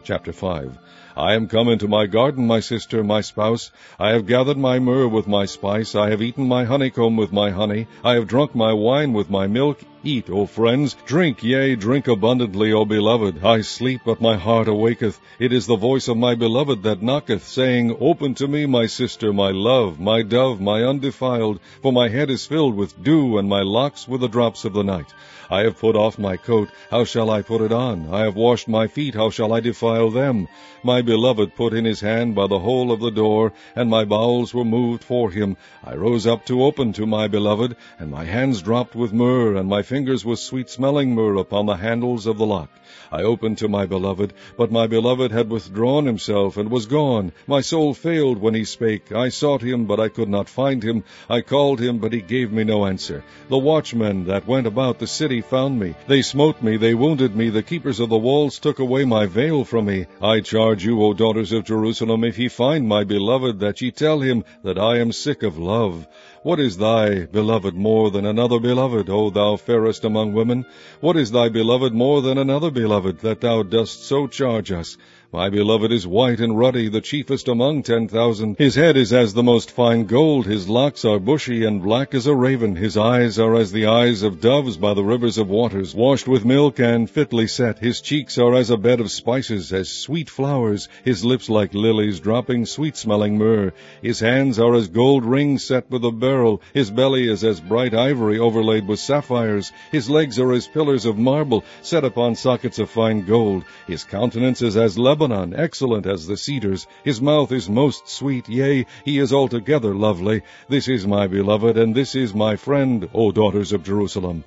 Chapter 5. I am come into my garden, my sister, my spouse. I have gathered my myrrh with my spice. I have eaten my honeycomb with my honey. I have drunk my wine with my milk. Eat, O friends, drink, yea, drink abundantly, O beloved. I sleep, but my heart awaketh. It is the voice of my beloved that knocketh, saying, Open to me, my sister, my love, my dove, my undefiled, for my head is filled with dew, and my locks with the drops of the night. I have put off my coat, how shall I put it on? I have washed my feet, how shall I defile them? My beloved put in his hand by the hole of the door, and my bowels were moved for him. I rose up to open to my beloved, and my hands dropped with myrrh, and my fingers with sweet-smelling myrrh upon the handles of the lock. I opened to my beloved, but my beloved had withdrawn himself, and was gone. My soul failed when he spake. I sought him, but I could not find him. I called him, but he gave me no answer. The watchmen that went about the city found me. They smote me, they wounded me. The keepers of the walls took away my veil from me. I charge you, O daughters of Jerusalem, if ye find my beloved, that ye tell him that I am sick of love. What is thy beloved more than another beloved, O thou fairest among women? What is thy beloved more than another beloved, that thou dost so charge us? My beloved is white and ruddy, the chiefest among 10,000. His head is as the most fine gold, his locks are bushy and black as a raven. His eyes are as the eyes of doves by the rivers of waters, washed with milk and fitly set. His cheeks are as a bed of spices, as sweet flowers. His lips like lilies, dropping sweet-smelling myrrh. His hands are as gold rings set with a beryl. His belly is as bright ivory overlaid with sapphires. His legs are as pillars of marble, set upon sockets of fine gold. His countenance is as Lebanon, excellent as the cedars. His mouth is most sweet, yea, he is altogether lovely. This is my beloved, and this is my friend, O daughters of Jerusalem.